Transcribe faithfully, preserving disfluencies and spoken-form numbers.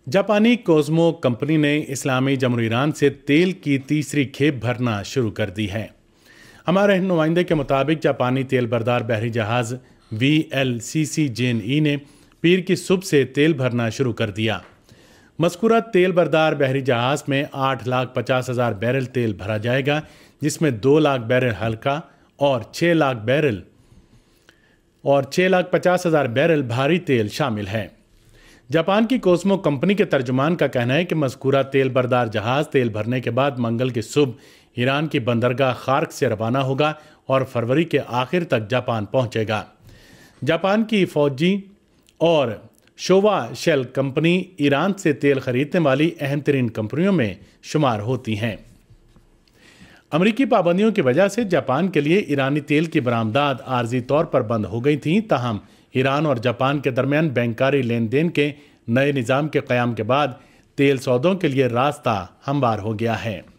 جاپانی کوزمو کمپنی نے اسلامی جمہوریہ ایران سے تیل کی تیسری کھیپ بھرنا شروع کر دی ہے۔ ہمارے نمائندے کے مطابق جاپانی تیل بردار بحری جہاز وی ایل سی سی جین ای نے پیر کی صبح سے تیل بھرنا شروع کر دیا۔ مذکورہ تیل بردار بحری جہاز میں آٹھ لاکھ پچاس ہزار بیرل تیل بھرا جائے گا، جس میں دو لاکھ بیرل ہلکا اور چھ لاکھ بیرل اور چھ لاکھ پچاس ہزار بیرل بھاری تیل شامل ہے۔ جاپان کی کوزمو کمپنی کے ترجمان کا کہنا ہے کہ مذکورہ تیل بردار جہاز تیل بھرنے کے بعد منگل کی صبح ایران کی بندرگاہ خارک سے روانہ ہوگا اور فروری کے آخر تک جاپان پہنچے گا۔ جاپان کی فوجی اور شووا شیل کمپنی ایران سے تیل خریدنے والی اہم ترین کمپنیوں میں شمار ہوتی ہیں۔ امریکی پابندیوں کی وجہ سے جاپان کے لیے ایرانی تیل کی برآمدات عارضی طور پر بند ہو گئی تھیں، تاہم ایران اور جاپان کے درمیان بینکاری لین دین کے نئے نظام کے قیام کے بعد تیل سودوں کے لیے راستہ ہموار ہو گیا ہے۔